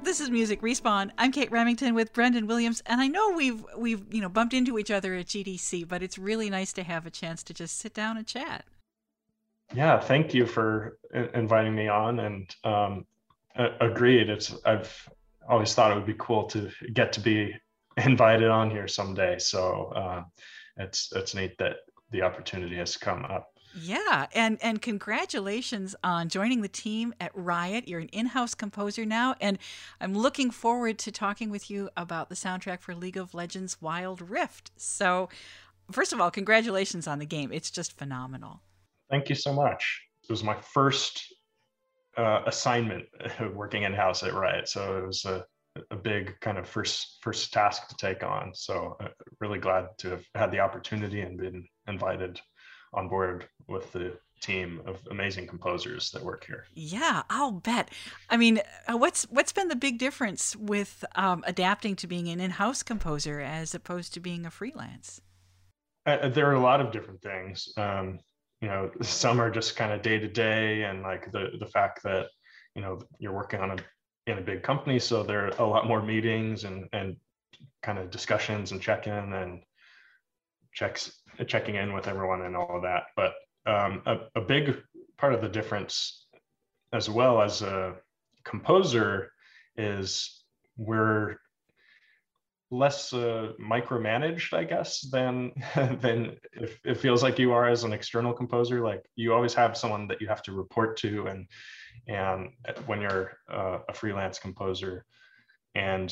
This is Music Respawn. I'm Kate Remington with Brendan Williams, and I know we've bumped into each other at GDC, but it's really nice to have a chance to just sit down and chat. Yeah, thank you for inviting me on. And agreed. I've always thought it would be cool to get to be invited on here someday. So it's neat that the opportunity has come up. Yeah, and congratulations on joining the team at Riot. You're an in-house composer now, and I'm looking forward to talking with you about the soundtrack for League of Legends Wild Rift. So, first of all, congratulations on the game. It's just phenomenal. Thank you so much. It was my first assignment working in house at Riot, so it was a big kind of first task to take on. So really glad to have had the opportunity and been invited on board with the team of amazing composers that work here. Yeah, I'll bet. I mean, what's been the big difference with adapting to being an in-house composer as opposed to being a freelance? There are a lot of different things. Some are just kind of day to day, and like the fact that you're working in a big company, so there are a lot more meetings and kind of discussions and check-in and checking in with everyone and all of that. But a big part of the difference, as well as a composer, is we're less micromanaged, I guess, than than if it feels like you are as an external composer. Like you always have someone that you have to report to, and when you're a freelance composer, and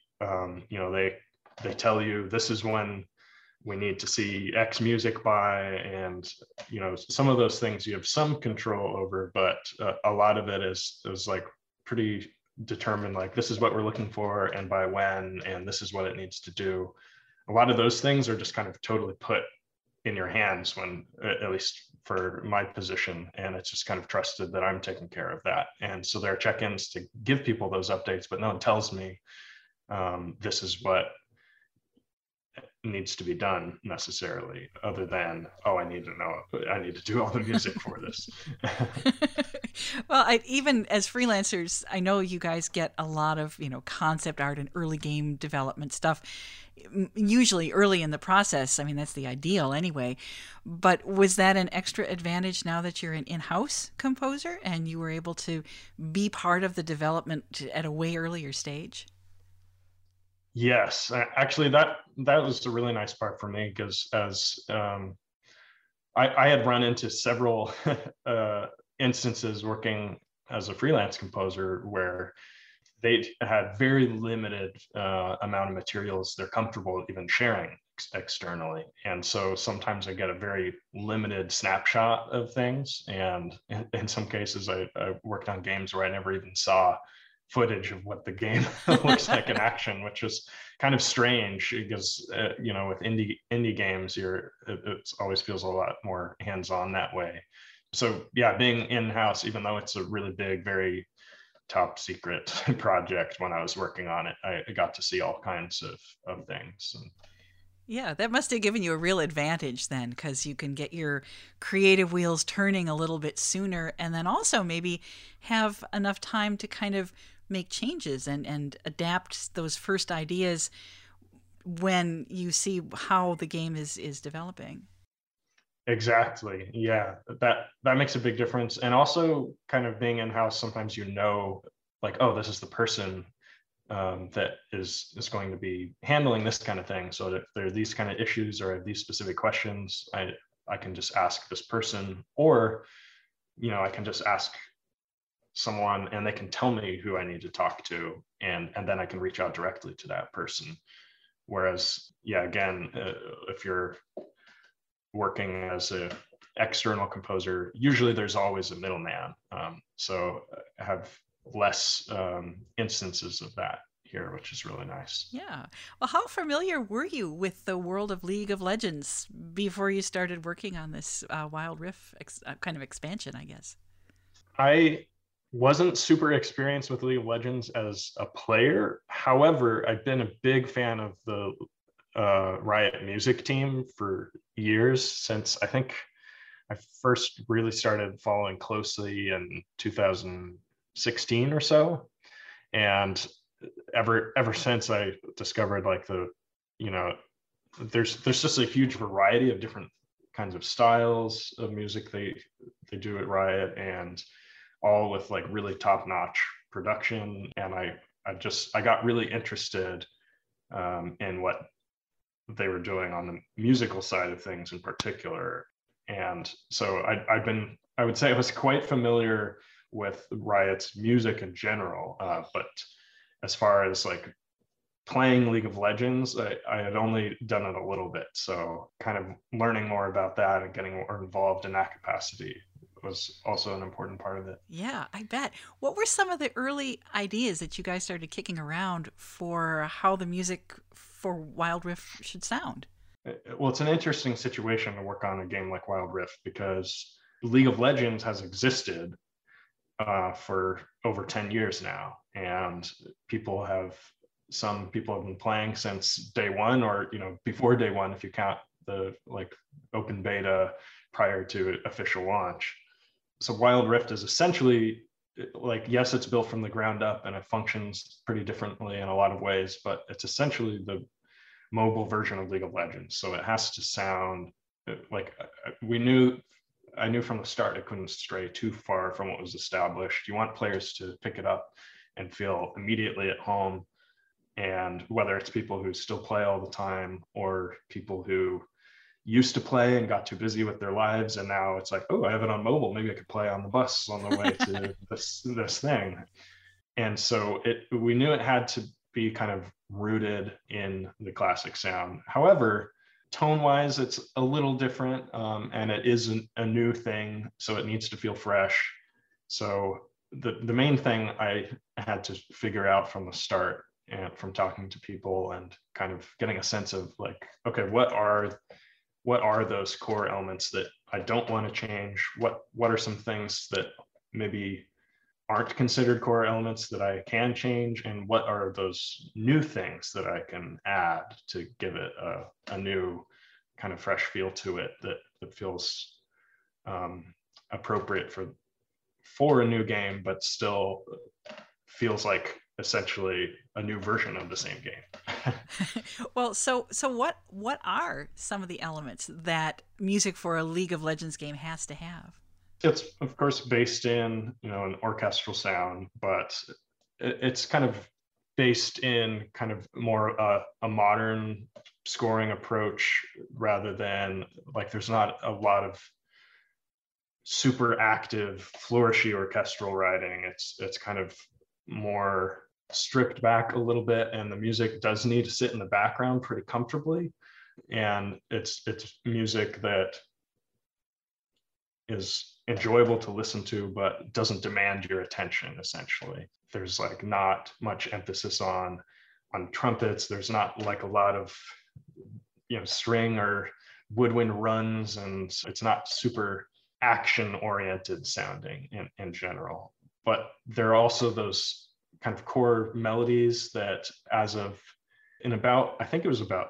they tell you this is when we need to see X music by, and some of those things you have some control over, but a lot of it is like pretty determined, like this is what we're looking for and by when, and this is what it needs to do. A lot of those things are just kind of totally put in your hands when, at least for my position, and it's just kind of trusted that I'm taking care of that. And so there are check-ins to give people those updates, but no one tells me this is what needs to be done necessarily, other than, oh, I need to do all the music for this. Well, even as freelancers, I know you guys get a lot of concept art and early game development stuff, usually early in the process. I mean, that's the ideal anyway. But was that an extra advantage now that you're an in-house composer and you were able to be part of the development at a way earlier stage? Yes, actually, that was a really nice part for me, because as I had run into several instances working as a freelance composer where they had very limited amount of materials they're comfortable even sharing externally. And so sometimes I get a very limited snapshot of things. And in some cases, I worked on games where I never even saw footage of what the game looks like in action, which is kind of strange, because with indie games, it always feels a lot more hands-on that way. So yeah, being in-house, even though it's a really big, very top secret project, when I was working on it, I got to see all kinds of things. Yeah, that must have given you a real advantage then, because you can get your creative wheels turning a little bit sooner, and then also maybe have enough time to kind of make changes and adapt those first ideas when you see how the game is developing. Exactly. Yeah, that makes a big difference. And also kind of being in-house, sometimes like, oh, this is the person that is going to be handling this kind of thing. So if there are these kind of issues or these specific questions, I can just ask this person, or I can just ask someone and they can tell me who I need to talk to, and then I can reach out directly to that person. Whereas, yeah, again, if you're working as an external composer, usually there's always a middleman. So I have less instances of that here, which is really nice. Yeah. Well, how familiar were you with the world of League of Legends before you started working on this Wild Rift kind of expansion, I guess? I wasn't super experienced with League of Legends as a player. However, I've been a big fan of the Riot music team for years, since I think I first really started following closely in 2016 or so. And ever since I discovered like you know, there's just a huge variety of different kinds of styles of music they do at Riot, and all with like really top-notch production. And I got really interested in what they were doing on the musical side of things in particular. And so I would say I was quite familiar with Riot's music in general, but as far as like playing League of Legends, I had only done it a little bit. So kind of learning more about that and getting more involved in that capacity was also an important part of it. Yeah, I bet. What were some of the early ideas that you guys started kicking around for how the music for Wild Rift should sound? Well, it's an interesting situation to work on a game like Wild Rift because League of Legends has existed for over 10 years now, and some people have been playing since day one, or before day one if you count the like open beta prior to official launch. So Wild Rift is essentially like, yes, it's built from the ground up and it functions pretty differently in a lot of ways, but it's essentially the mobile version of League of Legends. So it has to sound like I knew from the start it couldn't stray too far from what was established. You want players to pick it up and feel immediately at home. And whether it's people who still play all the time or people who used to play and got too busy with their lives, and now it's like, oh, I have it on mobile. Maybe I could play on the bus on the way to this thing. And so we knew it had to be kind of rooted in the classic sound. However, tone-wise, it's a little different, and it isn't a new thing, so it needs to feel fresh. So the main thing I had to figure out from the start, and from talking to people and kind of getting a sense of like, okay, what are those core elements that I don't want to change? What are some things that maybe aren't considered core elements that I can change, and what are those new things that I can add to give it a new kind of fresh feel to it that feels appropriate for a new game, but still feels like essentially a new version of the same game. Well, so what are some of the elements that music for a League of Legends game has to have? It's of course based in an orchestral sound, but it's kind of based in kind of more a modern scoring approach, rather than like there's not a lot of super active flourishy orchestral writing. It's kind of more stripped back a little bit, and the music does need to sit in the background pretty comfortably, and it's music that is enjoyable to listen to but doesn't demand your attention. Essentially, there's like not much emphasis on trumpets. There's not like a lot of string or woodwind runs, and it's not super action oriented sounding in general. But there are also those kind of core melodies that I think it was about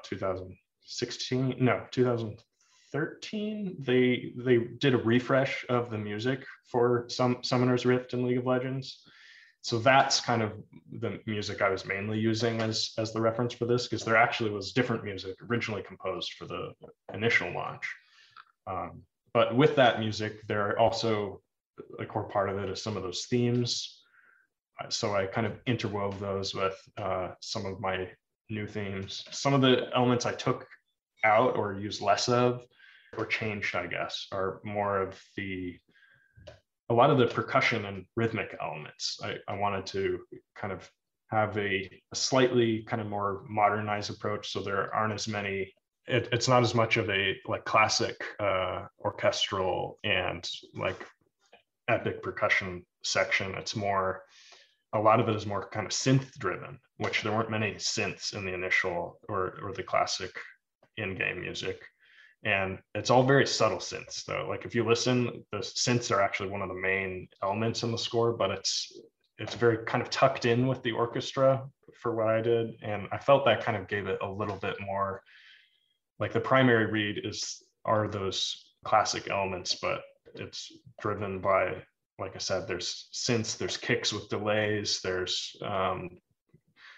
2013, they did a refresh of the music for Summoner's Rift in League of Legends. So that's kind of the music I was mainly using as the reference for this, because there actually was different music originally composed for the initial launch. But with that music, there are also a core part of it is some of those themes. So I kind of interwove those with some of my new themes. Some of the elements I took out or used less of or changed, I guess, are more of a lot of the percussion and rhythmic elements. I wanted to kind of have a slightly kind of more modernized approach, so there aren't as many. It's not as much of a like classic orchestral and like epic percussion section. It's more, a lot of it is more kind of synth driven, which there weren't many synths in the initial or the classic in-game music. And it's all very subtle synths though. Like if you listen, the synths are actually one of the main elements in the score, but it's very kind of tucked in with the orchestra for what I did. And I felt that kind of gave it a little bit more, like the primary read are those classic elements, but it's driven by, like I said, there's synths, there's kicks with delays, there's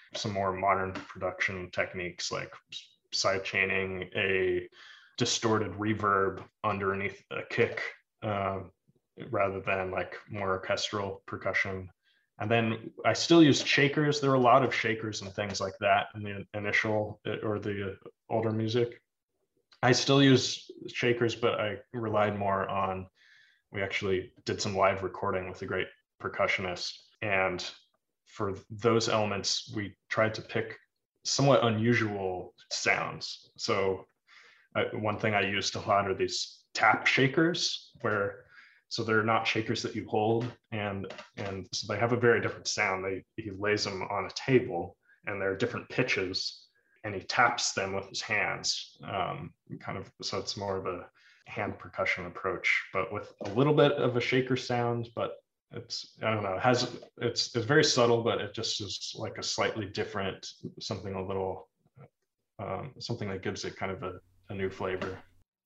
some more modern production techniques like sidechaining, a distorted reverb underneath a kick, rather than like more orchestral percussion. And then I still use shakers. There were a lot of shakers and things like that in the initial or the older music. I still use shakers, but I relied more on, we actually did some live recording with a great percussionist. And for those elements, we tried to pick somewhat unusual sounds. So one thing I used a lot are these tap shakers, where so they're not shakers that you hold, and so they have a very different sound. He lays them on a table, and they're different pitches, and he taps them with his hands, kind of. So it's more of a hand percussion approach, but with a little bit of a shaker sound. But it's, I don't know, it's very subtle, but it just is like a slightly different, something a little, something that gives it kind of a new flavor.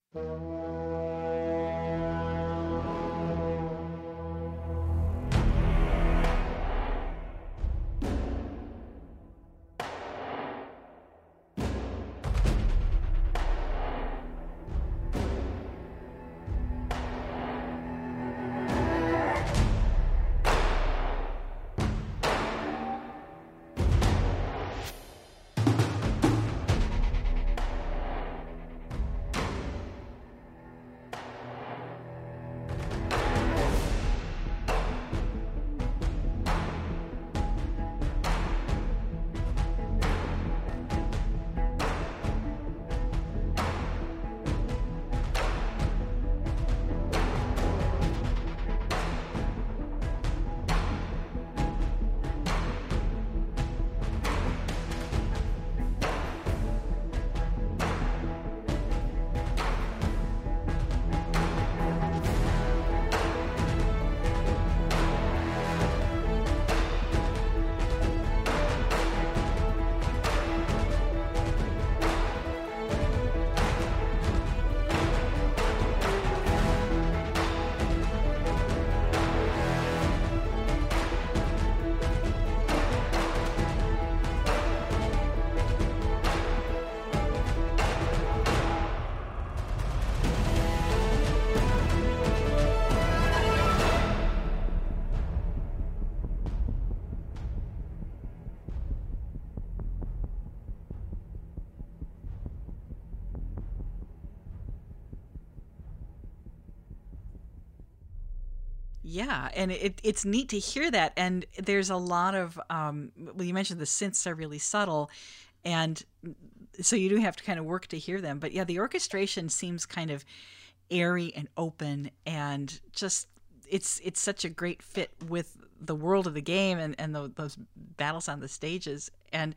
Yeah, and it's neat to hear that. And there's a lot of, well, you mentioned the synths are really subtle, and so you do have to kind of work to hear them. But yeah, the orchestration seems kind of airy and open, and just it's such a great fit with the world of the game and those battles on the stages. And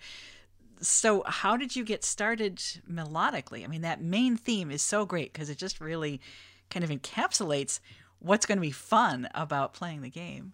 so, how did you get started melodically? I mean, that main theme is so great because it just really kind of encapsulates what's going to be fun about playing the game.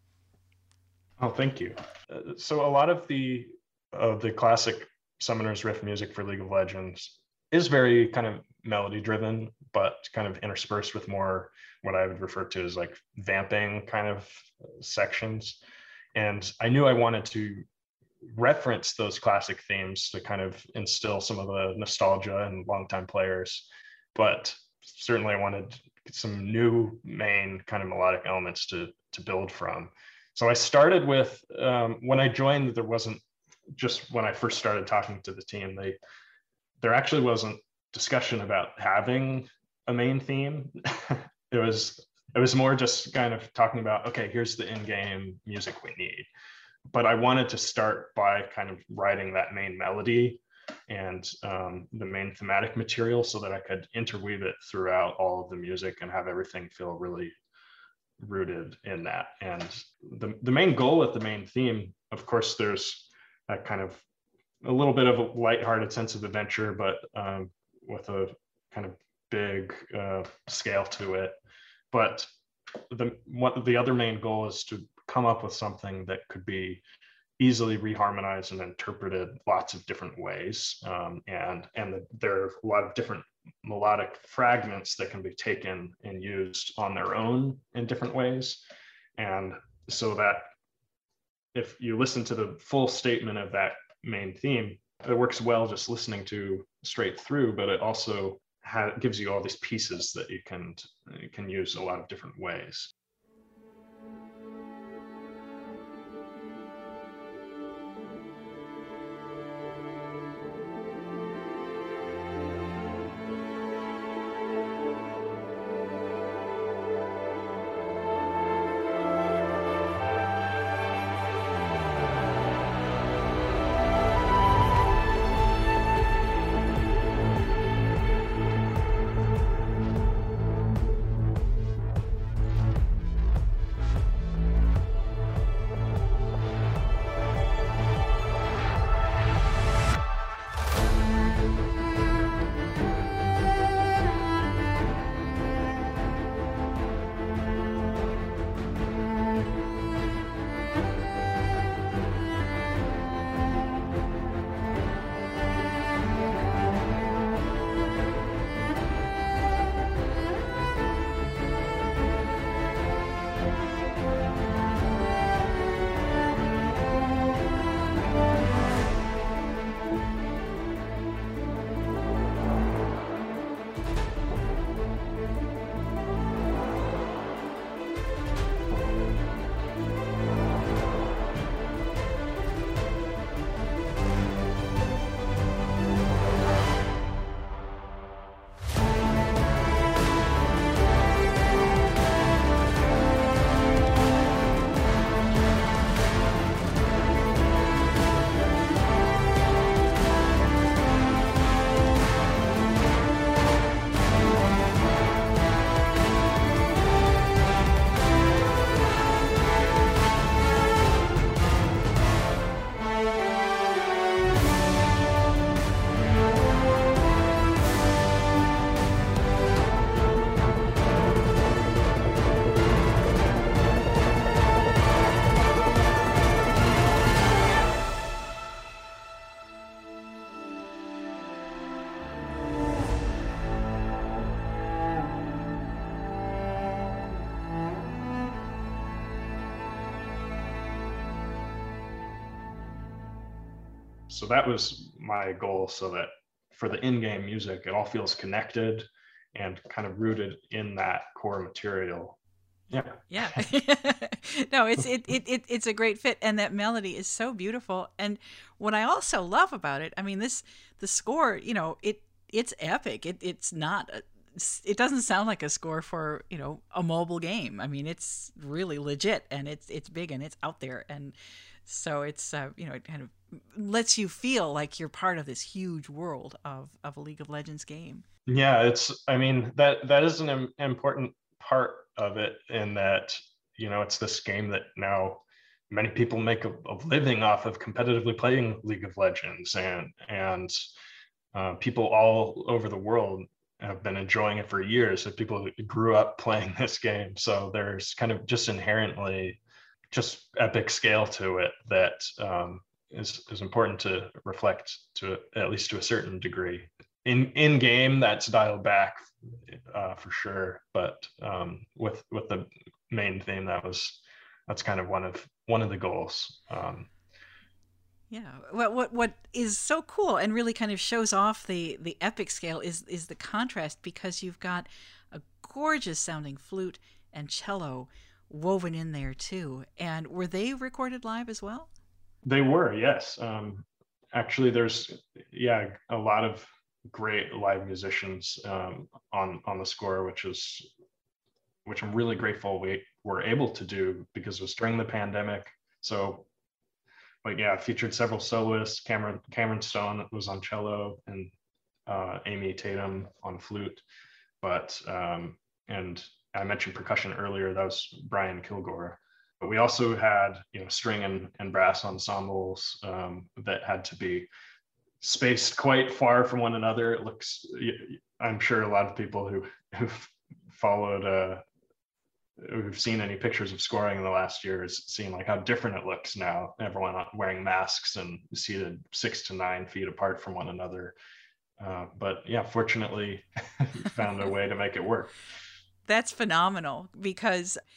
Oh, thank you. So a lot of the classic Summoner's Rift music for League of Legends is very kind of melody driven, but kind of interspersed with more what I would refer to as like vamping kind of sections. And I knew I wanted to reference those classic themes to kind of instill some of the nostalgia in longtime players, but certainly I wanted some new main kind of melodic elements to build from. So I started with, when I joined, there wasn't, just when I first started talking to the team, there actually wasn't discussion about having a main theme. it was more just kind of talking about, okay, here's the in-game music we need. But I wanted to start by kind of writing that main melody and the main thematic material so that I could interweave it throughout all of the music and have everything feel really rooted in that. And the main goal with the main theme, of course, there's that kind of a little bit of a lighthearted sense of adventure, but with a kind of big scale to it. But the other main goal is to come up with something that could be easily reharmonized and interpreted lots of different ways. And there are a lot of different melodic fragments that can be taken and used on their own in different ways. And so that if you listen to the full statement of that main theme, it works well just listening to straight through, but it also gives you all these pieces that you can use a lot of different ways. So that was my goal, so that for the in-game music, it all feels connected and kind of rooted in that core material. Yeah. No, it's a great fit, and that melody is so beautiful. And what I also love about it, I mean, the score, it's epic. It's not it doesn't sound like a score for, a mobile game. I mean, it's really legit, and it's big, and it's out there. And so it's it kind of lets you feel like you're part of this huge world of a League of Legends game. Yeah, I mean, that is an important part of it, in that, it's this game that now many people make a living off of competitively playing League of Legends, and people all over the world have been enjoying it for years. So people grew up playing this game. So there's kind of just inherently just epic scale to it that is important to reflect, to at least to a certain degree. In game, that's dialed back for sure, but with the main theme, that's kind of one of the goals. Yeah. What is so cool and really kind of shows off the epic scale is the contrast, because you've got a gorgeous sounding flute and cello woven in there too. And were they recorded live as well? They were, yes. Actually, there's a lot of great live musicians on the score, which I'm really grateful we were able to do, because it was during the pandemic. So, but yeah, featured several soloists. Cameron Stone was on cello, and Amy Tatum on flute. But and I mentioned percussion earlier. That was Brian Kilgore. But we also had string and brass ensembles that had to be spaced quite far from one another. It looks, I'm sure a lot of people who've followed, who've seen any pictures of scoring in the last year has seen like how different it looks now. Everyone wearing masks and seated 6 to 9 feet apart from one another. But yeah, fortunately, found a way to make it work. That's phenomenal, because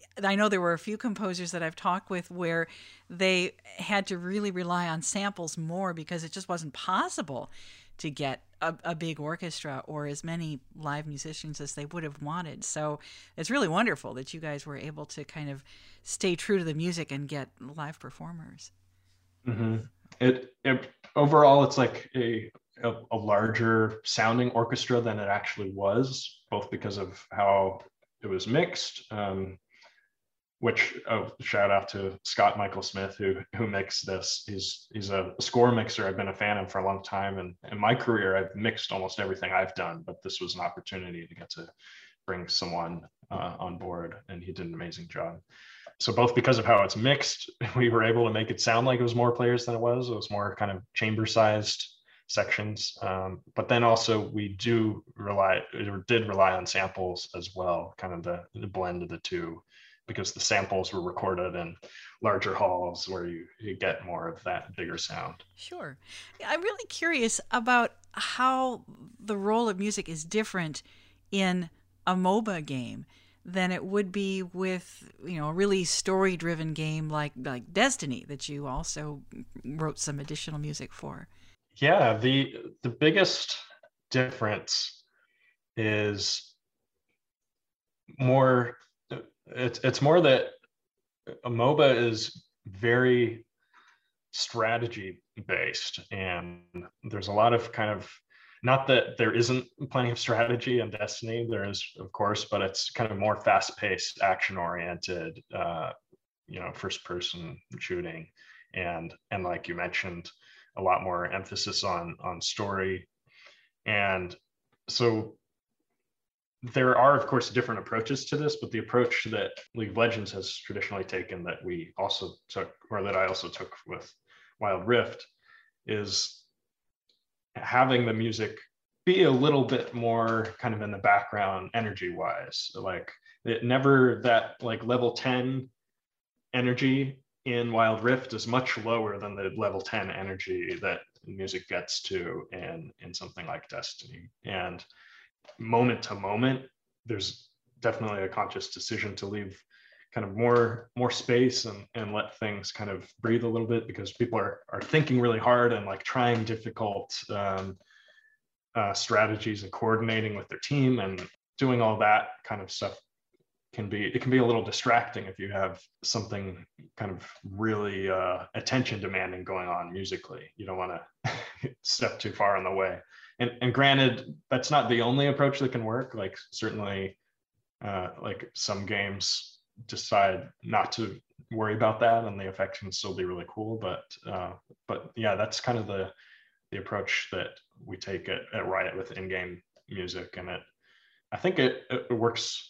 I know there were a few composers that I've talked with where they had to really rely on samples more because it just wasn't possible to get a big orchestra or as many live musicians as they would have wanted. So it's really wonderful that you guys were able to kind of stay true to the music and get live performers. Mm-hmm. It overall, it's like a larger sounding orchestra than it actually was, both because of how it was mixed. Which shout out to Scott Michael Smith who mixed this. He's a score mixer I've been a fan of for a long time, and in my career I've mixed almost everything I've done, but this was an opportunity to get to bring someone on board, and he did an amazing job. So both because of how it's mixed, we were able to make it sound like it was more players than it was. It was more kind of chamber sized sections, but then also we did rely on samples as well, kind of the blend of the two, because the samples were recorded in larger halls where you get more of that bigger sound. Sure. I'm really curious about how the role of music is different in a MOBA game than it would be with, a really story-driven game like Destiny that you also wrote some additional music for. Yeah, the biggest difference is more it's more that a MOBA is very strategy based, and there's a lot of kind of, not that there isn't plenty of strategy in Destiny, there is of course, but it's kind of more fast-paced, action-oriented, first-person shooting, and like you mentioned, a lot more emphasis on story. And so there are, of course, different approaches to this, but the approach that League of Legends has traditionally taken, that we also took, or that I also took with Wild Rift, is having the music be a little bit more kind of in the background energy wise. Like it never, that like level 10 energy in Wild Rift is much lower than the level 10 energy that music gets to in something like Destiny. And moment to moment, there's definitely a conscious decision to leave kind of more space and let things kind of breathe a little bit, because people are thinking really hard and like trying difficult strategies and coordinating with their team and doing all that kind of stuff. It can be a little distracting if you have something kind of really attention demanding going on musically. You don't want to step too far in the way. And granted, that's not the only approach that can work. Like certainly, like some games decide not to worry about that, and the effect can still be really cool. But yeah, that's kind of the approach that we take at Riot with in-game music, and I think it works.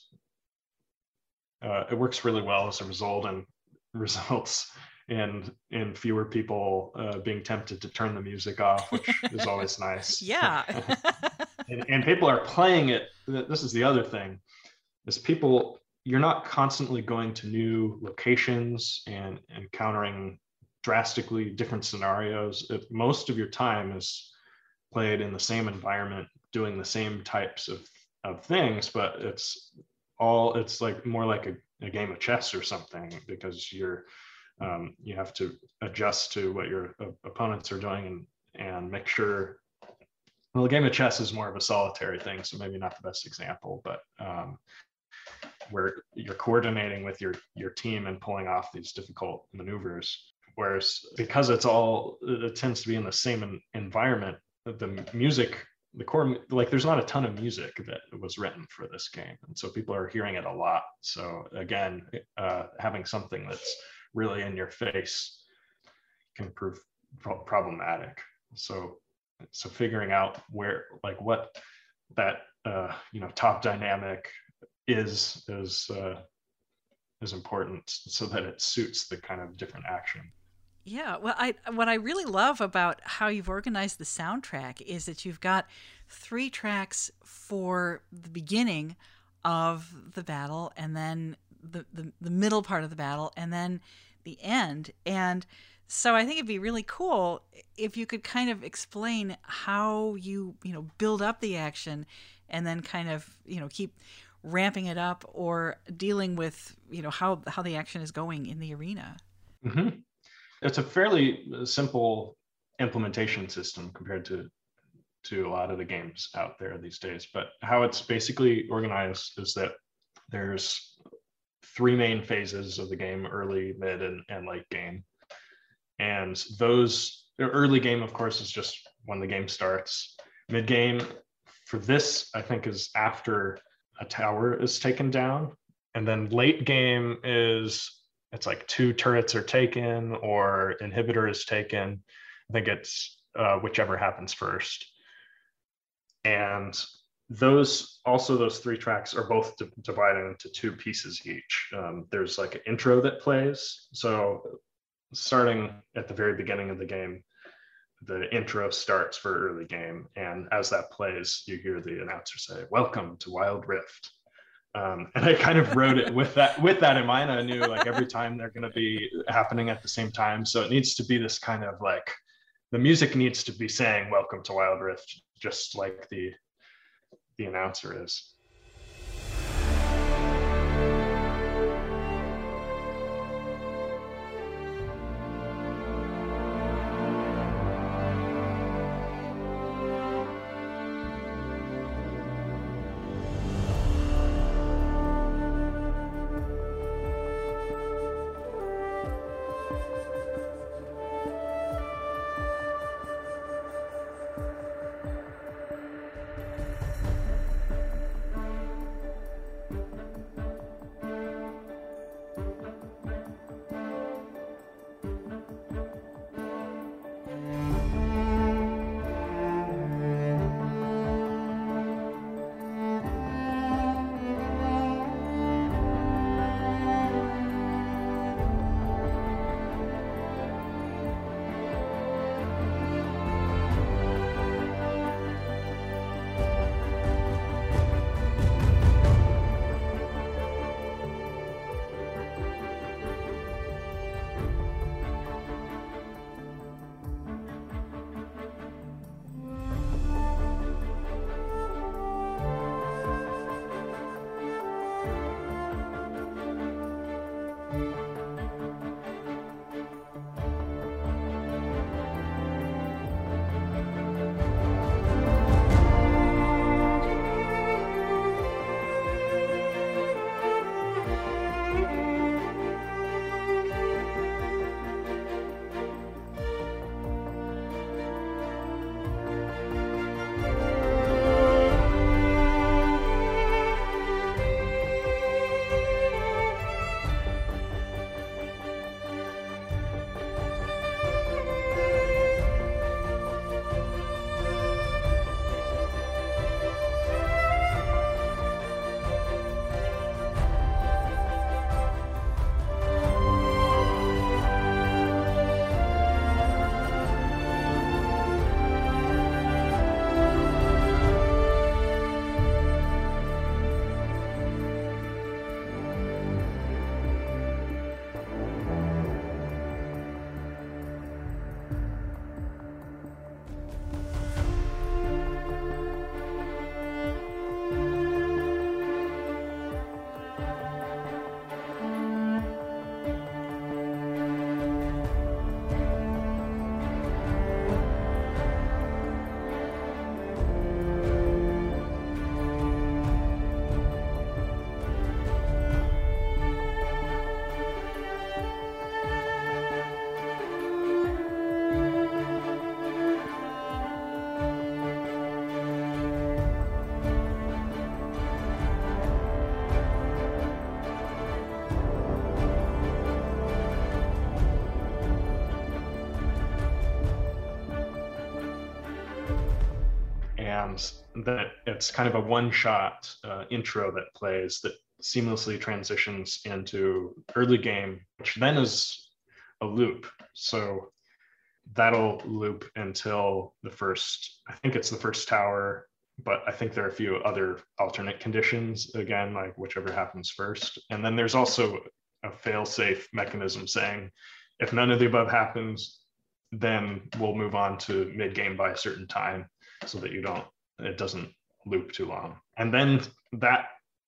It works really well as a result, and results in fewer people being tempted to turn the music off, which is always nice. Yeah. and people are playing it. This is the other thing, is people, you're not constantly going to new locations and encountering drastically different scenarios. Most of your time is played in the same environment, doing the same types of things, but it's like more like a game of chess or something, because you have to adjust to what your opponents are doing and make sure. Well, a game of chess is more of a solitary thing, so maybe not the best example, but where you're coordinating with your team and pulling off these difficult maneuvers. Whereas because it tends to be in the same environment, the music, the core, like there's not a ton of music that was written for this game, and so people are hearing it a lot. So again, having something that's really in your face can prove problematic. So figuring out where, like, what that top dynamic is important, so that it suits the kind of different action. Yeah, well, what I really love about how you've organized the soundtrack is that you've got 3 tracks for the beginning of the battle, and then the middle part of the battle, and then the end. And so I think it'd be really cool if you could kind of explain how you build up the action, and then kind of keep ramping it up or dealing with, how the action is going in the arena. Mm-hmm. It's a fairly simple implementation system compared to a lot of the games out there these days. But how it's basically organized is that there's 3 main phases of the game: early, mid, and late game. And those, the early game, of course, is just when the game starts. Mid game for this, I think, is after a tower is taken down. And then late game is, it's like 2 turrets are taken or inhibitor is taken. I think it's whichever happens first. And those 3 tracks are both divided into 2 pieces each. There's like an intro that plays. So starting at the very beginning of the game, the intro starts for early game. And as that plays, you hear the announcer say, "Welcome to Wild Rift." And I kind of wrote it with that in mind. I knew like every time they're going to be happening at the same time. So it needs to be this kind of like, the music needs to be saying "Welcome to Wild Rift," just like the announcer is. And that it's kind of a one-shot intro that plays that seamlessly transitions into early game, which then is a loop. So that'll loop until the first, I think it's the first tower, but I think there are a few other alternate conditions, again, like whichever happens first. And then there's also a fail-safe mechanism saying, if none of the above happens, then we'll move on to mid-game by a certain time so that it doesn't loop too long. And then that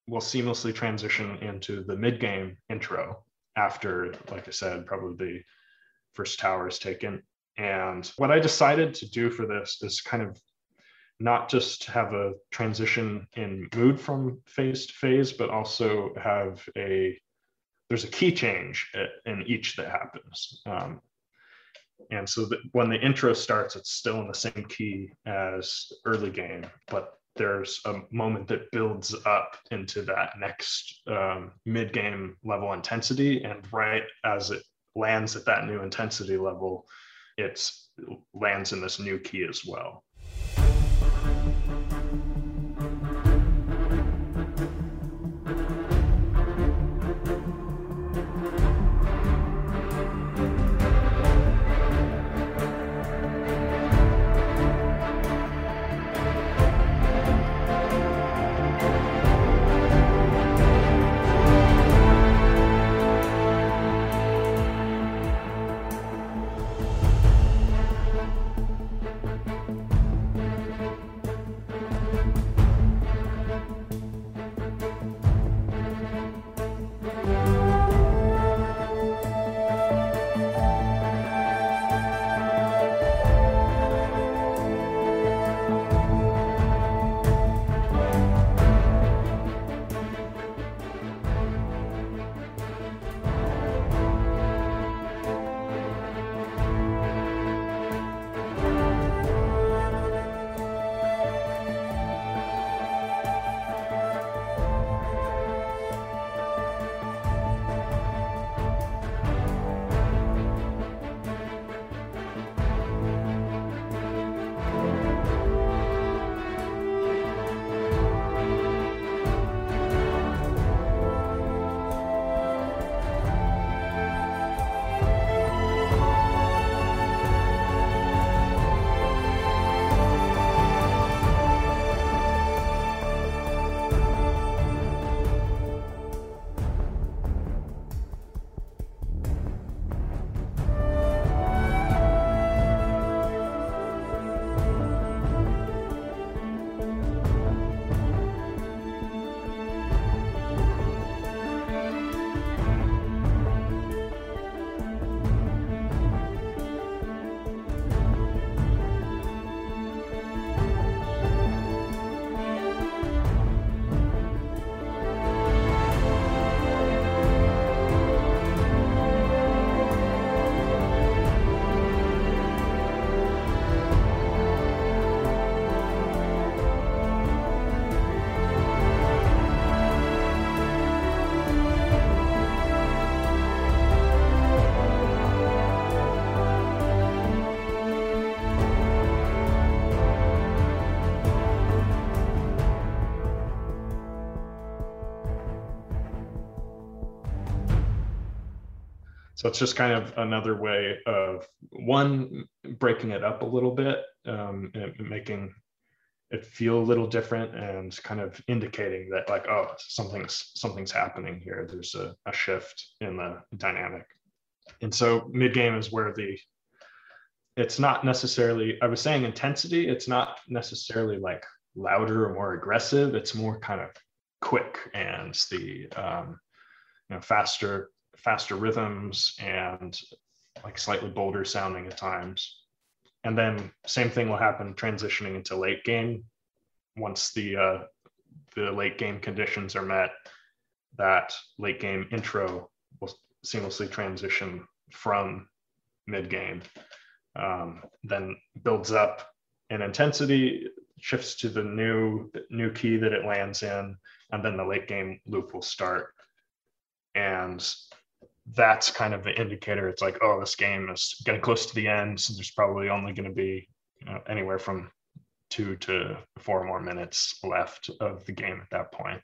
will seamlessly transition into the mid-game intro after, like I said, probably the first tower is taken. And what I decided to do for this is kind of not just have a transition in mood from phase to phase, but also have there's a key change in each that happens. And so that when the intro starts, it's still in the same key as early game, but there's a moment that builds up into that next mid-game level intensity. And right as it lands at that new intensity level, it lands in this new key as well. So it's just kind of another way of, one, breaking it up a little bit, and making it feel a little different, and kind of indicating that, like, oh, something's happening here. There's a shift in the dynamic. And so mid-game is where it's not necessarily, I was saying intensity, it's not necessarily like louder or more aggressive. It's more kind of quick, and the faster rhythms, and like slightly bolder sounding at times. And then same thing will happen transitioning into late game. Once the late game conditions are met, that late game intro will seamlessly transition from mid game, then builds up in intensity, shifts to the new key that it lands in, and then the late game loop will start. And that's kind of the indicator. It's like, oh, this game is getting close to the end, so there's probably only going to be anywhere from 2 to 4 more minutes left of the game at that point.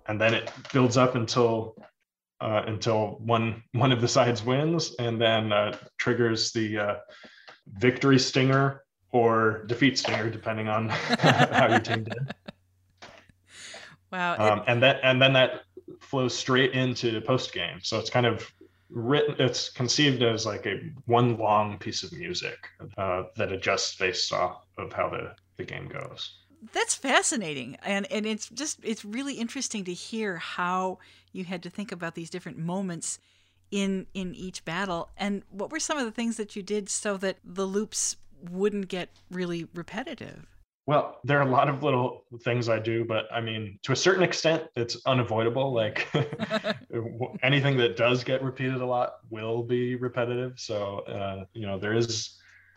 and then it builds up until one of the sides wins, and then triggers the victory stinger or defeat stinger, depending on how your team did. Wow. And then that flows straight into post game. So it's kind of written. It's conceived as like a one long piece of music that adjusts based off of how the game goes. That's fascinating. And it's really interesting to hear how you had to think about these different moments in each battle. And what were some of the things that you did so that the loops wouldn't get really repetitive? Well, there are a lot of little things I do, but I mean, to a certain extent, it's unavoidable. Like anything that does get repeated a lot will be repetitive. So, there is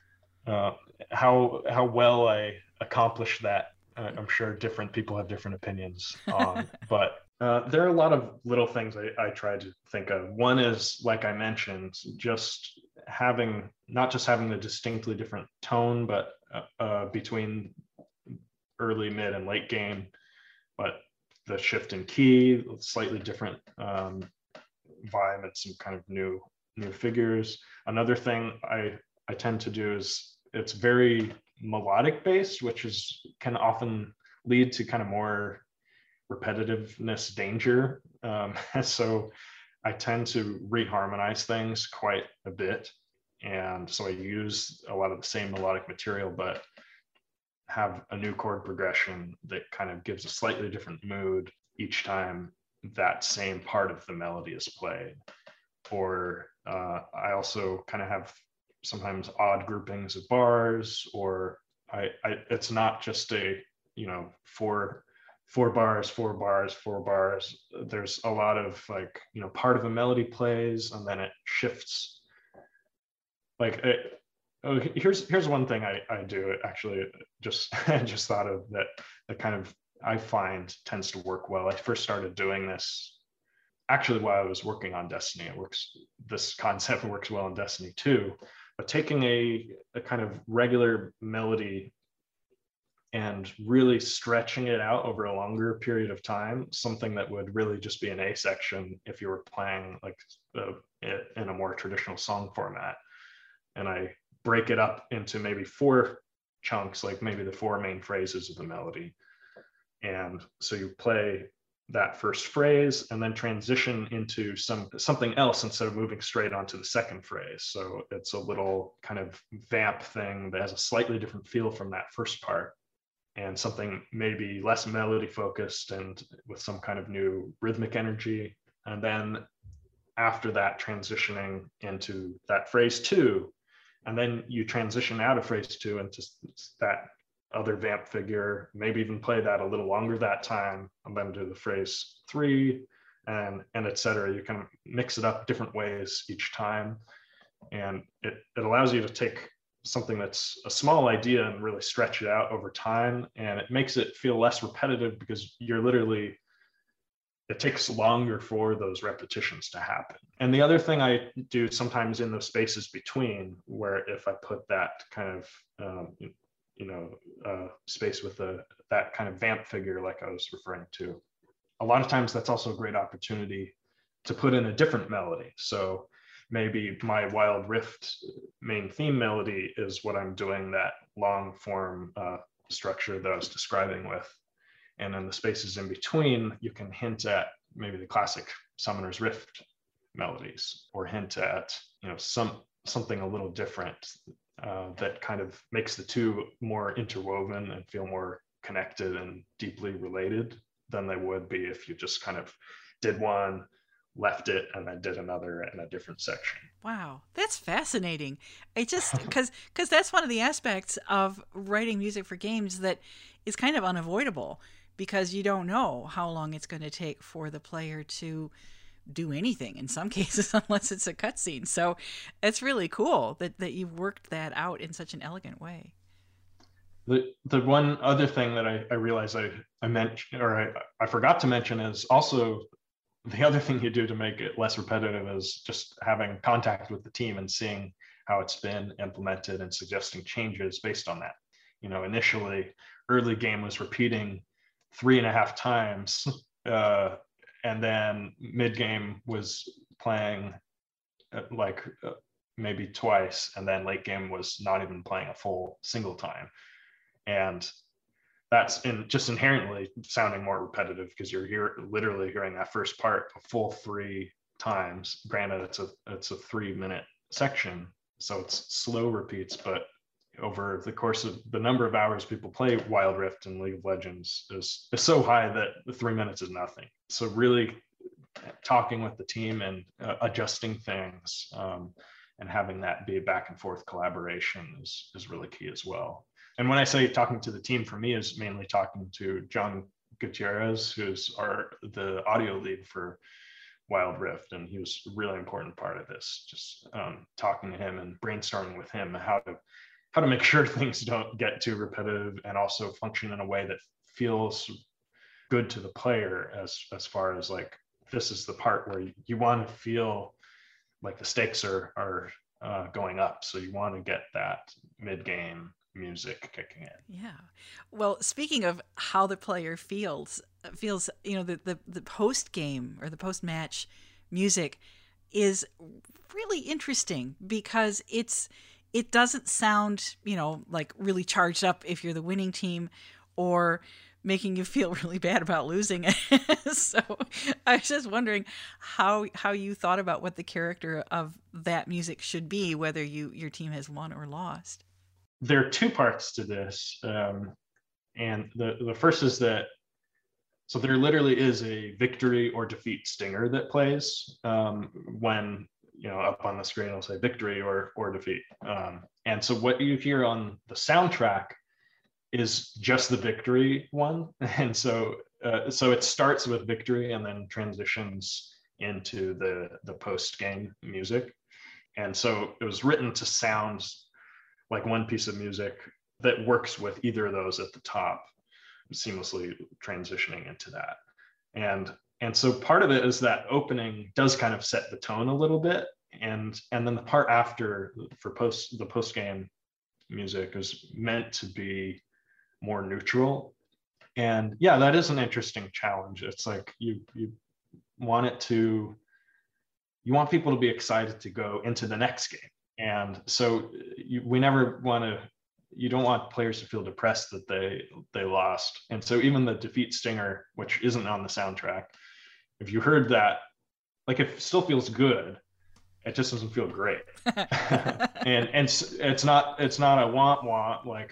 how well I accomplish that. I'm sure different people have different opinions on, but there are a lot of little things I try to think of. One is, like I mentioned, just not just having the distinctly different tone, but between early, mid, and late game, but the shift in key, slightly different vibe, and some kind of new figures. Another thing I tend to do is it's very melodic based, which can often lead to kind of more repetitiveness danger. So I tend to reharmonize things quite a bit. And so I use a lot of the same melodic material, but have a new chord progression that kind of gives a slightly different mood each time that same part of the melody is played. Or I also kind of have sometimes odd groupings of bars, or it's not just a four bars, 4 bars, 4 bars. There's a lot of like part of a melody plays and then it shifts. Like here's one thing I do actually, just just thought of that kind of I find tends to work well. I first started doing this actually while I was working on Destiny. This concept works well in Destiny 2, but taking a kind of regular melody and really stretching it out over a longer period of time, something that would really just be an A section if you were playing like in a more traditional song format. And I break it up into maybe 4 chunks, like maybe the 4 main phrases of the melody. And so you play that first phrase and then transition into something else instead of moving straight onto the second phrase. So it's a little kind of vamp thing that has a slightly different feel from that first part, and something maybe less melody focused and with some kind of new rhythmic energy. And then after that, transitioning into that phrase 2, and then you transition out of phrase 2 into that other vamp figure, maybe even play that a little longer that time, and then do the phrase 3, and etc. You can mix it up different ways each time, and it allows you to take something that's a small idea and really stretch it out over time, and it makes it feel less repetitive because it takes longer for those repetitions to happen. And the other thing I do sometimes in those spaces between, where if I put that kind of space with that kind of vamp figure like I was referring to, a lot of times that's also a great opportunity to put in a different melody. So maybe my Wild Rift main theme melody is what I'm doing that long form structure that I was describing with. And in the spaces in between, you can hint at maybe the classic Summoner's Rift melodies, or hint at something a little different that kind of makes the two more interwoven and feel more connected and deeply related than they would be if you just kind of did one, left it, and then did another in a different section. Wow, that's fascinating. I just because that's one of the aspects of writing music for games that is kind of unavoidable, because you don't know how long it's going to take for the player to do anything in some cases, unless it's a cutscene. So it's really cool that you've worked that out in such an elegant way. The one other thing that I realized I mentioned, or I forgot to mention, is also the other thing you do to make it less repetitive is just having contact with the team and seeing how it's been implemented and suggesting changes based on that. Initially, early game was repeating 3.5 times and then mid game was playing maybe twice, and then late game was not even playing a full single time. And that's just inherently sounding more repetitive because you're literally hearing that first part a full 3 times. Granted, it's a 3-minute section, so it's slow repeats, but over the course of the number of hours people play Wild Rift and League of Legends is so high that the 3 minutes is nothing. So really talking with the team and adjusting things and having that be a back and forth collaboration is really key as well. And when I say talking to the team, for me is mainly talking to John Gutierrez, who's the audio lead for Wild Rift, and he was a really important part of this. Just talking to him and brainstorming with him how to make sure things don't get too repetitive and also function in a way that feels good to the player as far as like, this is the part where you want to feel like the stakes are going up. So you want to get that mid-game music kicking in. Yeah. Well, speaking of how the player feels, the post-game or the post-match music is really interesting because it doesn't sound, like really charged up if you're the winning team or making you feel really bad about losing. So I was just wondering how you thought about what the character of that music should be, whether your team has won or lost. There are 2 parts to this. And the first is that, so there literally is a victory or defeat stinger that plays when, up on the screen, it'll say victory or defeat. And so what you hear on the soundtrack is just the victory one. And so it starts with victory and then transitions into the post-game music. And so it was written to sound like one piece of music that works with either of those at the top, seamlessly transitioning into that. And so part of it is that opening does kind of set the tone a little bit. And then the part after for the post-game music is meant to be more neutral. And yeah, that is an interesting challenge. It's like you want people to be excited to go into the next game. And so you don't want players to feel depressed that they lost. And so even the defeat stinger, which isn't on the soundtrack, if you heard that, like, it still feels good, it just doesn't feel great. and it's not a want like,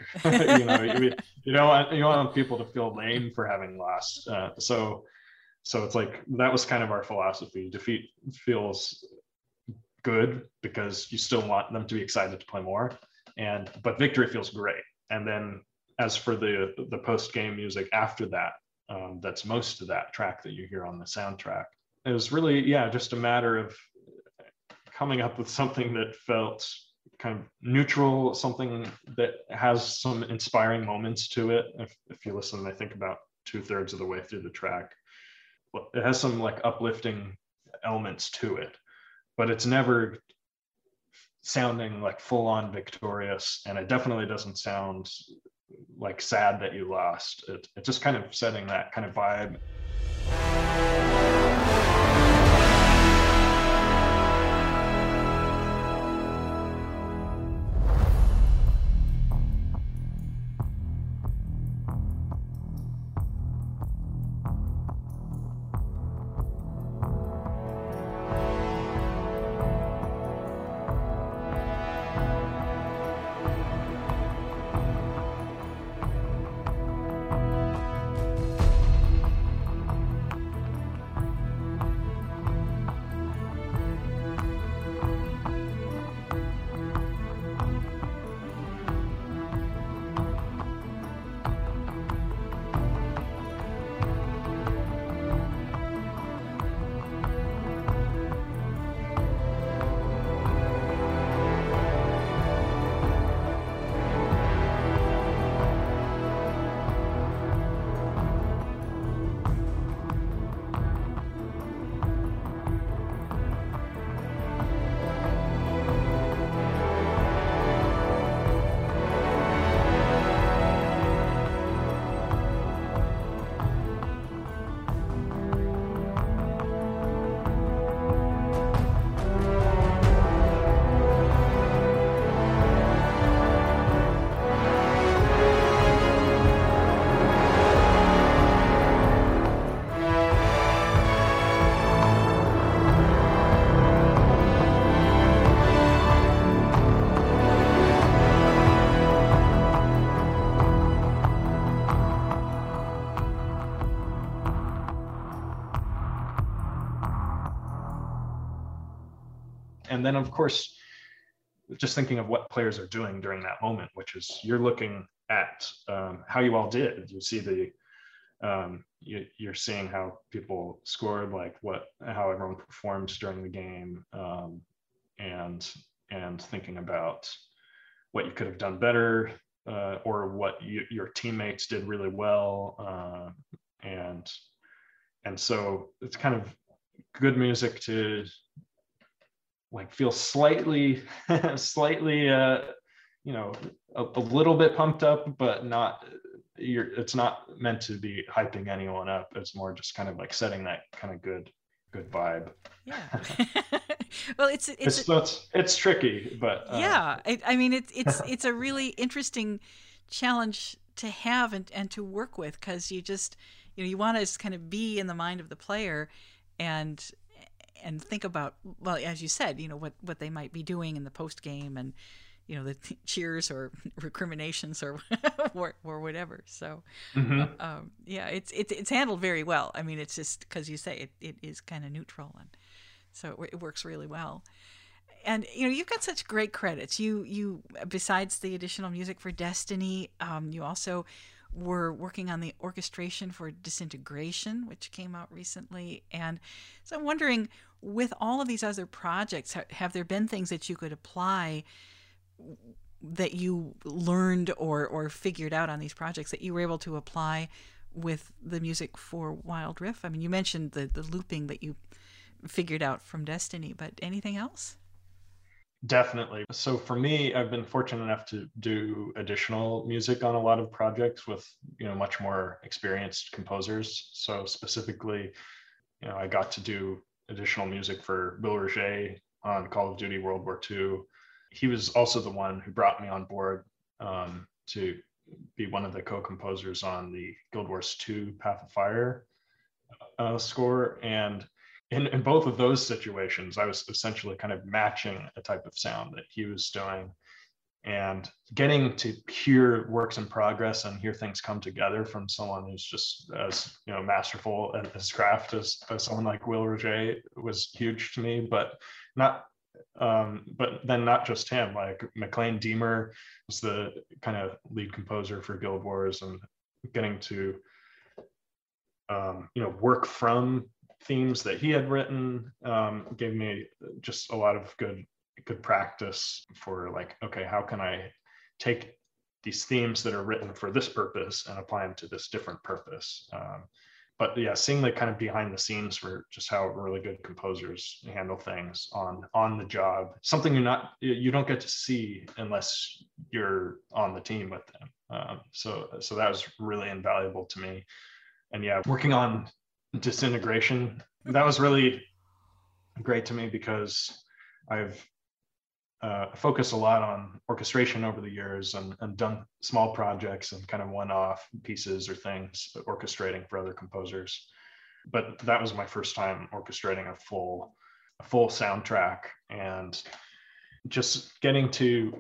you don't want people to feel lame for having lost. So it's like, that was kind of our philosophy. Defeat feels good because you still want them to be excited to play more, but victory feels great. And then as for the post-game music after that, that's most of that track that you hear on the soundtrack. It was really, just a matter of coming up with something that felt kind of neutral, something that has some inspiring moments to it. If you listen, I think about 2/3 of the way through the track, it has some like uplifting elements to it, but it's never sounding like full on victorious. And it definitely doesn't sound like sad that you lost. It just kind of setting that kind of vibe. and then of course, just thinking of what players are doing during that moment, which is you're looking at how you all did. You see you're seeing how people scored, like how everyone performed during the game, and thinking about what you could have done better, or what your teammates did really well, and so it's kind of good music to like feel slightly a little bit pumped up, but not it's not meant to be hyping anyone up. It's more just kind of like setting that kind of good vibe. Yeah. Well, it's tricky, but yeah, I mean it's a really interesting challenge to have and to work with, because you just you want to kind of be in the mind of the player and think about, well, as you said, what they might be doing in the post game, and the cheers or recriminations or or whatever. So yeah, it's handled very well. I mean, it's just because you say it is kind of neutral, and so it works really well. And you've got such great credits. You besides the additional music for Destiny, you also were working on the orchestration for Disintegration, which came out recently. And so I'm wondering, with all of these other projects, have there been things that you could apply that you learned or figured out on these projects that you were able to apply with the music for Wild Rift? I mean, you mentioned the looping that you figured out from Destiny, but anything else? Definitely. So for me, I've been fortunate enough to do additional music on a lot of projects with much more experienced composers. So specifically, I got to do additional music for Bill Roget on Call of Duty World War II. He was also the one who brought me on board to be one of the co-composers on the Guild Wars 2 Path of Fire score. And in both of those situations, I was essentially kind of matching a type of sound that he was doing, and getting to hear works in progress and hear things come together from someone who's just as masterful at his craft as someone like Will Roget was huge to me. But then not just him, like McLean Deemer was the kind of lead composer for Guild Wars, and getting to work from themes that he had written gave me just a lot of good practice for like, okay, how can I take these themes that are written for this purpose and apply them to this different purpose. But yeah, seeing the kind of behind the scenes for just how really good composers handle things on the job, something you don't get to see unless you're on the team with them. So that was really invaluable to me. And yeah, working on Disintegration, that was really great to me because I've focused a lot on orchestration over the years, and done small projects and kind of one-off pieces or things, orchestrating for other composers. But that was my first time orchestrating a full soundtrack, and just getting to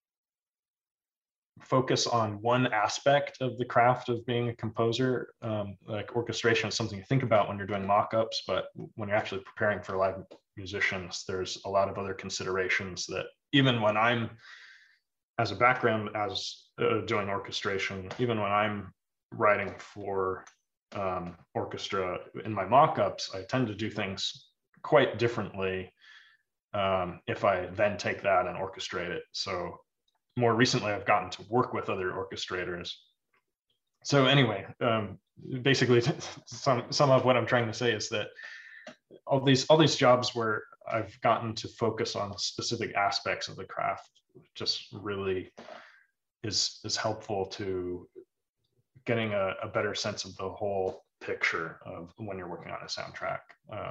focus on one aspect of the craft of being a composer. Like orchestration is something you think about when you're doing mock-ups, but when you're actually preparing for live musicians, there's a lot of other considerations that even when I'm as a background as doing orchestration, even when I'm writing for orchestra in my mock-ups, I tend to do things quite differently if I then take that and orchestrate it. So more recently, I've gotten to work with other orchestrators. So anyway, basically, some of what I'm trying to say is that all these jobs where I've gotten to focus on specific aspects of the craft just really is helpful to getting a better sense of the whole picture of when you're working on a soundtrack.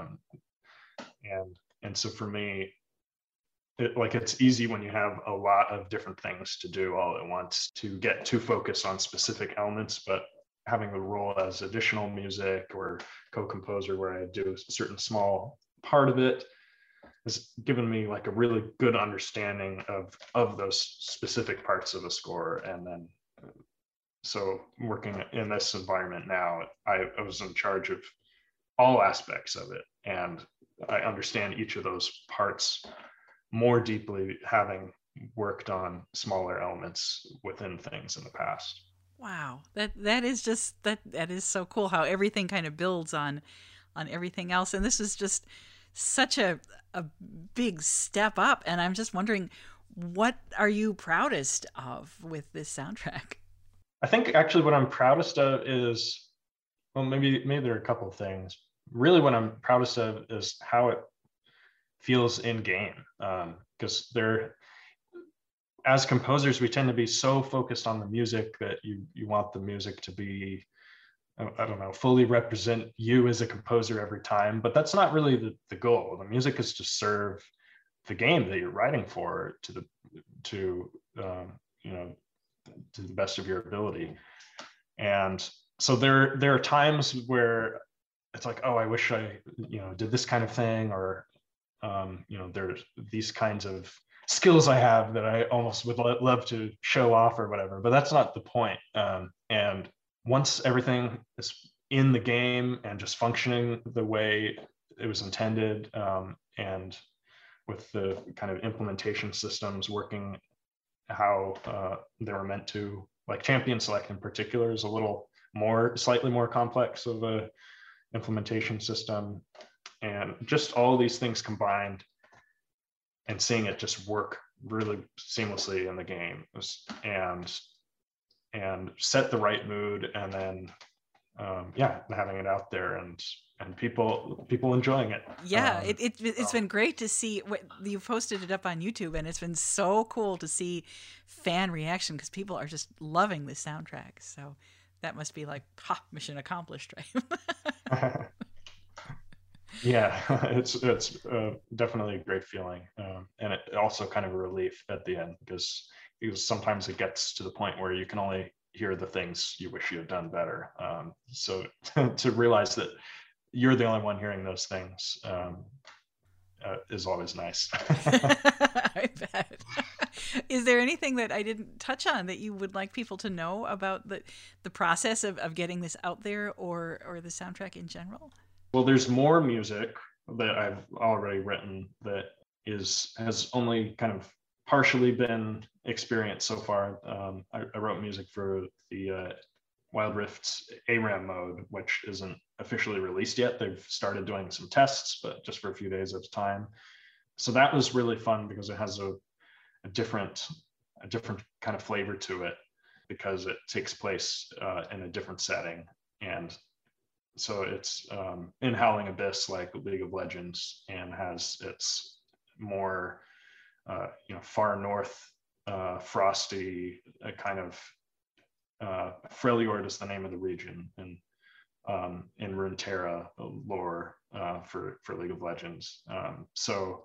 And so for me, it's easy when you have a lot of different things to do all at once to get too focused on specific elements, but having a role as additional music or co-composer where I do a certain small part of it has given me like a really good understanding of those specific parts of a score. And then so working in this environment now, I was in charge of all aspects of it, and I understand each of those parts more deeply having worked on smaller elements within things in the past. Wow, that is just that is so cool how everything kind of builds on everything else, and this is just such a big step up. And I'm just wondering, what are you proudest of with this soundtrack? I think actually what I'm proudest of is, well, maybe there are a couple of things. Really, what I'm proudest of is how it feels in game, because as composers, we tend to be so focused on the music that you want the music to be, I don't know, fully represent you as a composer every time. But that's not really the goal. The music is to serve the game that you're writing for to you know, to the best of your ability. And so there are times where it's like, oh, I wish I, you know, did this kind of thing, or you know, there's these kinds of skills I have that I almost would love to show off or whatever, but that's not the point. And once everything is in the game and just functioning the way it was intended, and with the kind of implementation systems working how they were meant to, like Champion Select in particular is a little slightly more complex of a implementation system, and just all these things combined and seeing it just work really seamlessly in the game and set the right mood, and then having it out there and people enjoying it. Yeah, it's been great to see what you posted it up on YouTube, and it's been so cool to see fan reaction because people are just loving the soundtrack. So that must be like, mission accomplished, right? Yeah, it's definitely a great feeling, and it also kind of a relief at the end because sometimes it gets to the point where you can only hear the things you wish you had done better. So to realize that you're the only one hearing those things is always nice. I bet. Is there anything that I didn't touch on that you would like people to know about the process of getting this out there, or the soundtrack in general? Well, there's more music that I've already written that has only kind of partially been experienced so far. I wrote music for the Wild Rift's ARAM mode, which isn't officially released yet. They've started doing some tests, but just for a few days at a time. So that was really fun because it has a different kind of flavor to it because it takes place in a different setting. And so it's in Howling Abyss, like League of Legends, and has its more far north, frosty kind of Freljord is the name of the region, and in Runeterra lore for League of Legends. So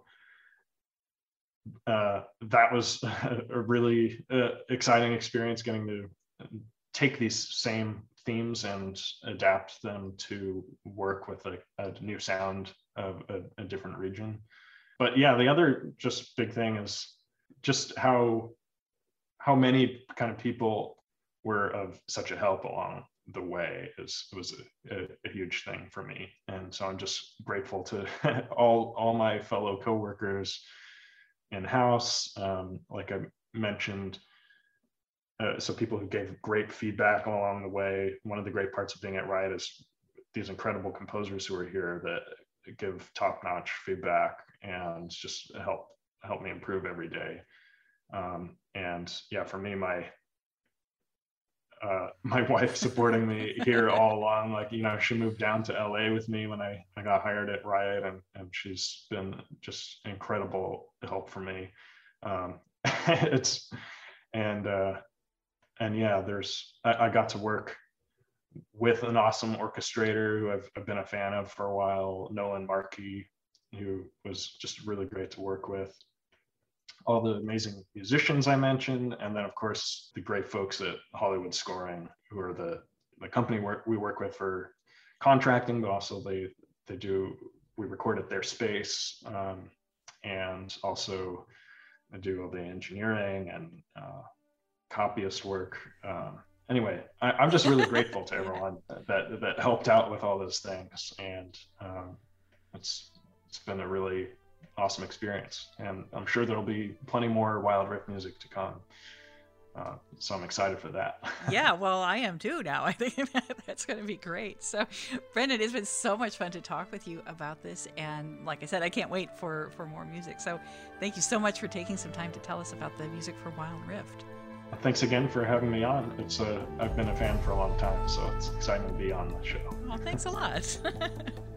that was a really exciting experience, getting to take these same themes and adapt them to work with a new sound of a different region. But yeah, the other just big thing is just how many kind of people were of such a help along the way. It was a huge thing for me, and so I'm just grateful to all my fellow coworkers in house, like I mentioned. So people who gave great feedback along the way. One of the great parts of being at Riot is these incredible composers who are here that give top-notch feedback and just help me improve every day. And yeah, for me, my wife supporting me here all along, like, she moved down to LA with me when I got hired at Riot, and she's been just incredible help for me. And yeah, I got to work with an awesome orchestrator who I've been a fan of for a while, Nolan Markey, who was just really great to work with. All the amazing musicians I mentioned, and then of course the great folks at Hollywood Scoring, who are the company we work with for contracting, but also we record at their space, and also do all the engineering and copyist work. Anyway, I'm just really grateful to everyone that helped out with all those things, and it's been a really awesome experience. And I'm sure there'll be plenty more Wild Rift music to come. So I'm excited for that. Yeah, well, I am too now. I think that's going to be great. So, Brendan, it's been so much fun to talk with you about this. And like I said, I can't wait for more music. So thank you so much for taking some time to tell us about the music for Wild Rift. Thanks again for having me on. I've been a fan for a long time, so it's exciting to be on the show. Well, thanks a lot.